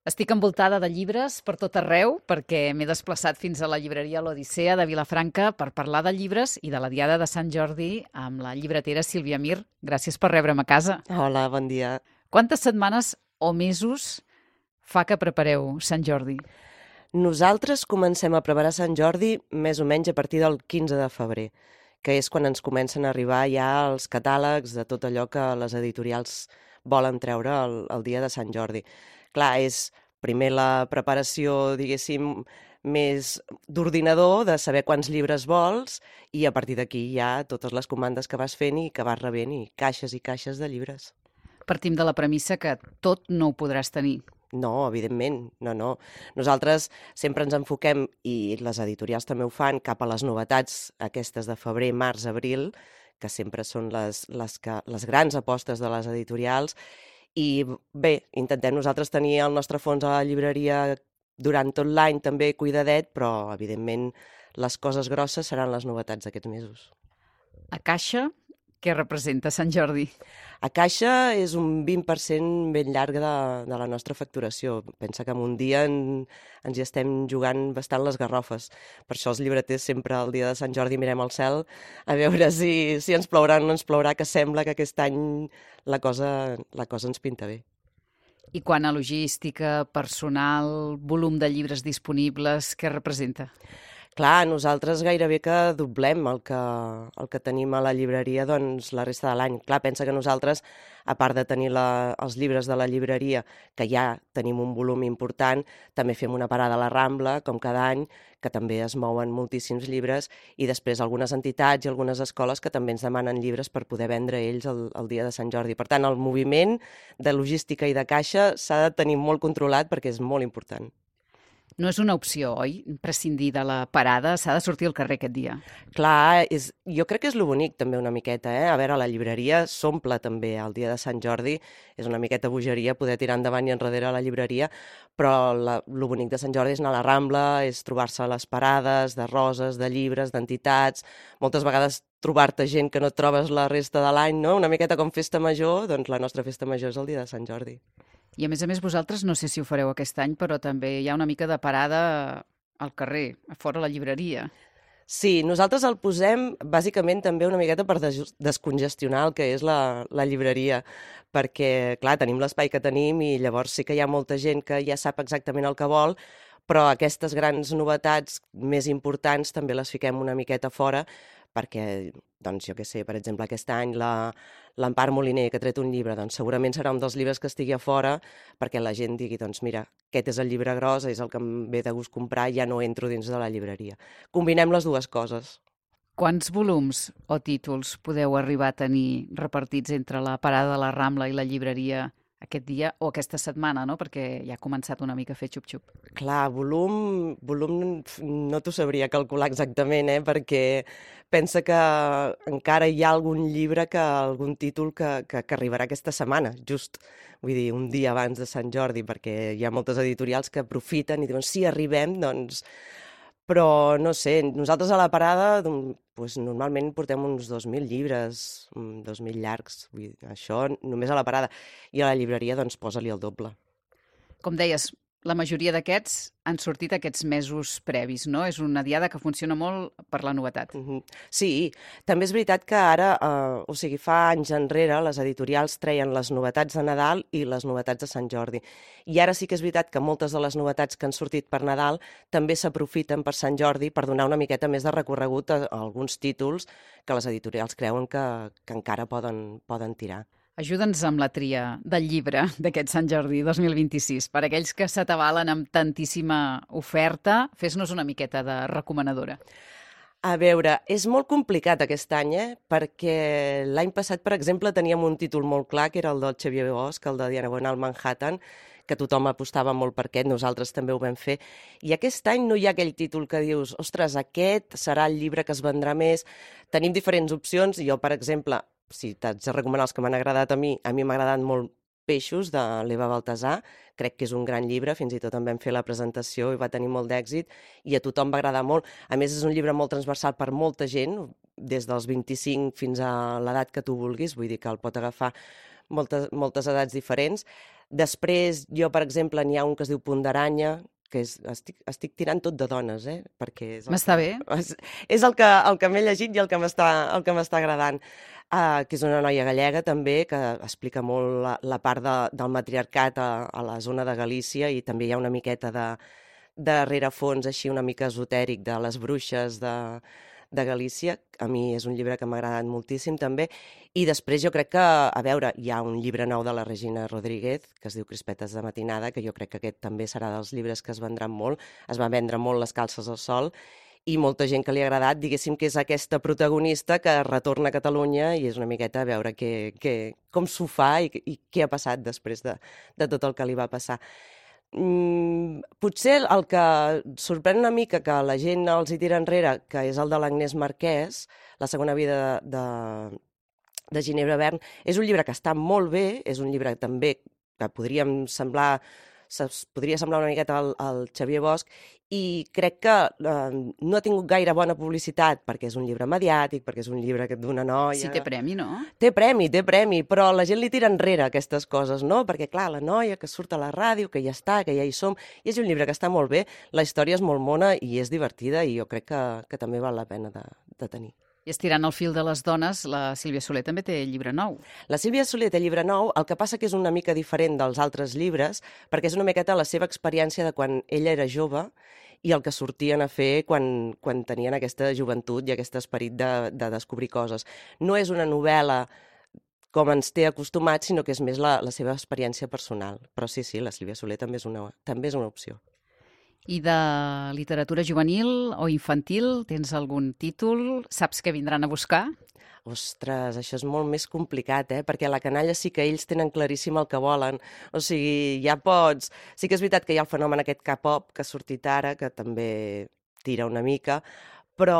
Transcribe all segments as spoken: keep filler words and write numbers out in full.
Estic envoltada de llibres per tot arreu perquè m'he desplaçat fins a la llibreria L'Odissea de Vilafranca per parlar de llibres i de la Diada de Sant Jordi amb la llibretera Sílvia Mir. Gràcies per rebre'm a casa. Hola, bon dia. Quantes setmanes o mesos fa que prepareu Sant Jordi? Nosaltres comencem a preparar Sant Jordi més o menys a partir del quinze de febrer, que és quan ens comencen a arribar ja els catàlegs de tot allò que les editorials volen treure el, el dia de Sant Jordi. Clar, és primer la preparació, diguéssim, més d'ordinador, de saber quants llibres vols, i a partir d'aquí ja totes les comandes que vas fent i que vas rebent, i caixes i caixes de llibres. Partim de la premissa que tot no ho podràs tenir. No, evidentment, no, no. Nosaltres sempre ens enfoquem, i les editorials també ho fan, cap a les novetats aquestes de febrer, març, abril, que sempre són les, les, que, les grans apostes de les editorials. I bé, intentem nosaltres tenir el nostre fons a la llibreria durant tot l'any també cuidadet, però evidentment les coses grosses seran les novetats d'aquests mesos. A Caixa, què representa Sant Jordi? A Caixa és un vint per cent ben llarg de, de la nostra facturació. Pensa que en un dia en, ens hi estem jugant bastant les garrofes. Per això els llibreters sempre el dia de Sant Jordi mirem al cel a veure si, si ens plourà o no ens plourà, que sembla que aquest any la cosa, la cosa ens pinta bé. I quant a logística, personal, volum de llibres disponibles, què representa? Clar, nosaltres gairebé que doblem el que, el que tenim a la llibreria doncs, la resta de l'any. Clar, pensa que nosaltres, a part de tenir la, els llibres de la llibreria, que ja tenim un volum important, també fem una parada a la Rambla, com cada any, que també es mouen moltíssims llibres, i després algunes entitats i algunes escoles que també ens demanen llibres per poder vendre ells el, el dia de Sant Jordi. Per tant, el moviment de logística i de caixa s'ha de tenir molt controlat perquè és molt important. No és una opció, oi? Prescindir de la parada, s'ha de sortir al carrer aquest dia. Clar, és, jo crec que és lo bonic també una miqueta, eh? A veure, la llibreria s'omple també el dia de Sant Jordi, és una miqueta bogeria poder tirar endavant i enrere a la llibreria, però la, lo bonic de Sant Jordi és anar a la Rambla, és trobar-se a les parades de roses, de llibres, d'entitats, moltes vegades trobar-te gent que no et trobes la resta de l'any, no? Una miqueta com festa major, doncs la nostra festa major és el dia de Sant Jordi. I a més a més vosaltres, no sé si ho fareu aquest any, però també hi ha una mica de parada al carrer, a fora la llibreria. Sí, nosaltres el posem bàsicament també una miqueta per des descongestionar el que és la, la llibreria, perquè, clar, tenim l'espai que tenim i llavors sí que hi ha molta gent que ja sap exactament el que vol, però aquestes grans novetats més importants també les fiquem una miqueta fora, perquè, doncs, jo què sé, per exemple, aquest any la, l'Empar Moliner, que ha tret un llibre, doncs segurament serà un dels llibres que estigui a fora perquè la gent digui, doncs mira, aquest és el llibre gros, és el que em ve de gust comprar, ja no entro dins de la llibreria. Combinem les dues coses. Quants volums o títols podeu arribar a tenir repartits entre la parada de la Rambla i la llibreria aquest dia o aquesta setmana, no? Perquè ja ha començat una mica a fer xup-xup. Clar, volum, volum no t'ho sabria calcular exactament, eh? Perquè pensa que encara hi ha algun llibre, que algun títol que, que, que arribarà aquesta setmana, just, vull dir, un dia abans de Sant Jordi, perquè hi ha moltes editorials que aprofiten i diuen, sí, arribem, doncs... Però, no sé, nosaltres a la parada doncs, normalment portem uns dos mil llibres, dos mil llargs, vull dir, això només a la parada. I a la llibreria, doncs, posa-li el doble. Com deies, la majoria d'aquests han sortit aquests mesos previs, no? És una diada que funciona molt per la novetat. Mm-hmm. Sí, també és veritat que ara, eh, o sigui, fa anys enrere, les editorials treien les novetats de Nadal i les novetats de Sant Jordi. I ara sí que és veritat que moltes de les novetats que han sortit per Nadal també s'aprofiten per Sant Jordi per donar una miqueta més de recorregut a, a alguns títols que les editorials creuen que, que encara poden, poden tirar. Ajuda'ns amb la tria del llibre d'aquest Sant Jordi dos mil vint-i-sis. Per aquells que s'atabalen amb tantíssima oferta, fes-nos una miqueta de recomanadora. A veure, és molt complicat aquest any, eh? Perquè l'any passat, per exemple, teníem un títol molt clar, que era el del Xavier Bosch, el de Diagonal Manhattan, que tothom apostava molt per aquest, nosaltres també ho vam fer. I aquest any no hi ha aquell títol que dius, ostres, aquest serà el llibre que es vendrà més. Tenim diferents opcions, i jo, per exemple, si t'haig de recomanar els que m'han agradat a mi, a mi m'ha agradat molt Peixos, de l'Eva Baltasar, crec que és un gran llibre, fins i tot en vam fer la presentació i va tenir molt d'èxit, i a tothom va agradar molt. A més, és un llibre molt transversal per molta gent, des dels vint-i-cinc fins a l'edat que tu vulguis, vull dir que el pot agafar moltes, moltes edats diferents. Després, jo, per exemple, n'hi ha un que es diu Punt d'Aranya, que és, estic, estic tirant tot de dones, eh? Perquè és el M'està que, bé. és, és el que, el que m'he llegit i el que m'està el que m'està agradant. Uh, que és una noia gallega, també, que explica molt la, la part de, del matriarcat a, a la zona de Galícia, i també hi ha una miqueta de, de rerefons així una mica esotèric de les bruixes de, de Galícia. A mi és un llibre que m'ha agradat moltíssim, també. I després jo crec que, a veure, hi ha un llibre nou de la Regina Rodríguez, que es diu Crispetes de matinada, que jo crec que aquest també serà dels llibres que es vendran molt. Es va vendre molt Les calces al sol, i molta gent que li ha agradat, diguéssim que és aquesta protagonista que retorna a Catalunya i és una miqueta a veure que, que, com s'ho fa i, i què ha passat després de, de tot el que li va passar. Mm, potser el que sorprèn una mica que la gent els hi tira enrere, que és el de l'Agnès Marquès, La segona vida de, de, de Ginebra Vern, és un llibre que està molt bé, és un llibre també que podríem semblar, podria semblar una miqueta al, al Xavier Bosch, i crec que eh, no ha tingut gaire bona publicitat perquè és un llibre mediàtic, perquè és un llibre d'una noia... Sí, té premi, no? Té premi, té premi, però la gent li tira enrere aquestes coses, no? Perquè, clar, la noia que surt a la ràdio, que ja està, que ja hi som, i és un llibre que està molt bé, la història és molt mona i és divertida i jo crec que, que també val la pena de, de tenir. I estirant el fil de les dones, la Sílvia Soler també té llibre nou. La Sílvia Soler té llibre nou, el que passa que és una mica diferent dels altres llibres, perquè és una miqueta la seva experiència de quan ella era jove i el que sortien a fer quan, quan tenien aquesta joventut i aquest esperit de, de descobrir coses. No és una novel·la com ens té acostumats, sinó que és més la, la seva experiència personal. Però sí, sí, la Sílvia Soler també és una, també és una opció. I de literatura juvenil o infantil, tens algun títol? Saps que vindran a buscar? Ostres, això és molt més complicat, eh? Perquè a la canalla sí que ells tenen claríssim el que volen. O sigui, ja pots... Sí que és veritat que hi ha el fenomen aquest K-pop que ha sortit ara, que també tira una mica, però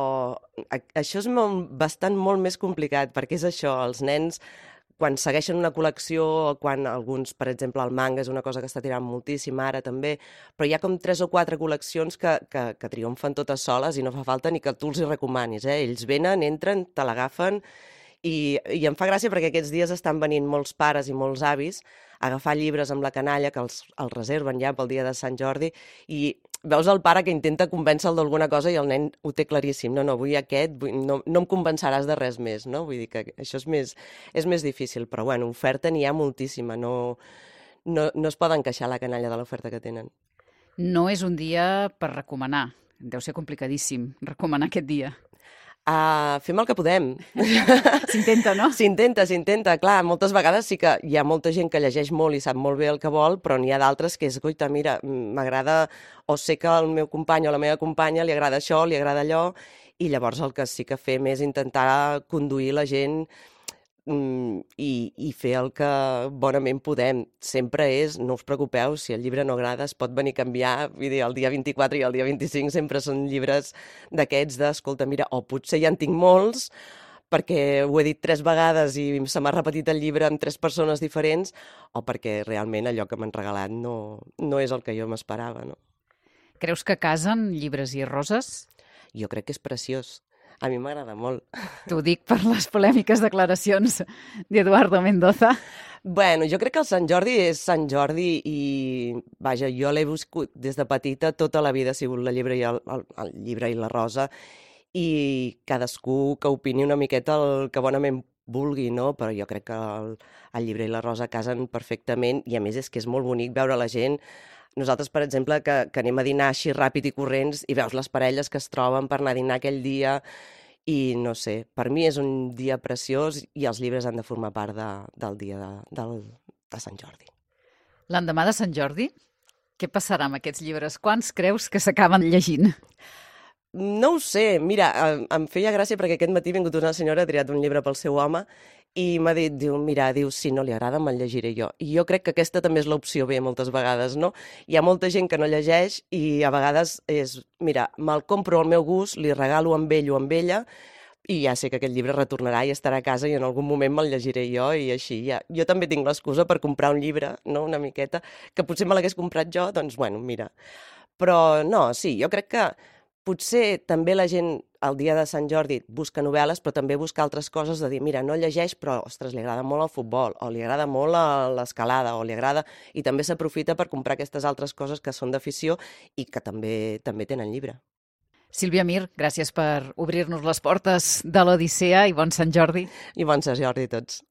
això és molt, bastant molt més complicat, perquè és això, els nens... quan segueixen una col·lecció, quan alguns, per exemple, el manga és una cosa que està tirant moltíssim ara també, però hi ha com tres o quatre col·leccions que, que, que triomfen totes soles i no fa falta ni que tu els hi recomanis, eh? Ells venen, entren, te l'agafen i, i em fa gràcia perquè aquests dies estan venint molts pares i molts avis a agafar llibres amb la canalla, que els, els reserven ja pel dia de Sant Jordi, i veus el pare que intenta convèncer-lo d'alguna cosa i el nen ho té claríssim. No, no, vull aquest, vull, no, no em convenceràs de res més, no? Vull dir que això és més, és més difícil, però bueno, oferta n'hi ha moltíssima, no, no, no es poden queixar la canalla de l'oferta que tenen. No és un dia per recomanar. Deu ser complicadíssim recomanar aquest dia. Uh, fem el que podem. S'intenta, no? S'intenta, s'intenta. Clar, moltes vegades sí que hi ha molta gent que llegeix molt i sap molt bé el que vol, però n'hi ha d'altres que és, guaita, mira, m'agrada, o sé que al meu company o la meva companya li agrada això, li agrada allò, i llavors el que sí que fem és intentar conduir la gent mm, i, i fer el que bonament podem. Sempre és, no us preocupeu, si el llibre no agrada es pot venir a canviar, vull dir, el dia vint-i-quatre i el dia vint-i-cinc sempre són llibres d'aquests de, escolta, mira, o potser ja en tinc molts, perquè ho he dit tres vegades i se m'ha repetit el llibre amb tres persones diferents, o perquè realment allò que m'han regalat no, no és el que jo m'esperava, no? Creus que casen llibres i roses? Jo crec que és preciós. A mi m'agrada molt. T'ho dic per les polèmiques declaracions d'Eduardo Mendoza. Bueno, jo crec que el Sant Jordi és Sant Jordi i, vaja, jo l'he buscat des de petita, tota la vida ha sigut la llibre i el, el, el llibre i la rosa, i cadascú que opini una miqueta el que bonament vulgui, no? Però jo crec que el, el llibre i la rosa casen perfectament i a més és que és molt bonic veure la gent. Nosaltres, per exemple, que, que anem a dinar així ràpid i corrents i veus les parelles que es troben per anar a dinar aquell dia i no sé, per mi és un dia preciós i els llibres han de formar part de, del dia de, del, de Sant Jordi. L'endemà de Sant Jordi, què passarà amb aquests llibres? Quants creus que s'acaben llegint? No ho sé, mira, em feia gràcia perquè aquest matí ha vingut una senyora, ha triat un llibre pel seu home i m'ha dit, diu, mira, diu, si no li agrada me'l llegiré jo. I jo crec que aquesta també és l'opció B moltes vegades, no? Hi ha molta gent que no llegeix i a vegades és, mira, me'l compro al meu gust, li regalo amb ell o amb ella i ja sé que aquest llibre retornarà i estarà a casa i en algun moment me'l llegiré jo i així ja. Jo també tinc l'excusa per comprar un llibre, no?, una miqueta, que potser me l'hagués comprat jo, doncs bueno, mira. Però no, sí, jo crec que potser també la gent el dia de Sant Jordi busca novel·les, però també busca altres coses de dir, mira, no llegeix, però, ostres, li agrada molt el futbol, o li agrada molt l'escalada, o li agrada... I també s'aprofita per comprar aquestes altres coses que són d'afició i que també també tenen llibre. Sílvia Mir, gràcies per obrir-nos les portes de l'Odissea i bon Sant Jordi. I bon Sant Jordi a tots.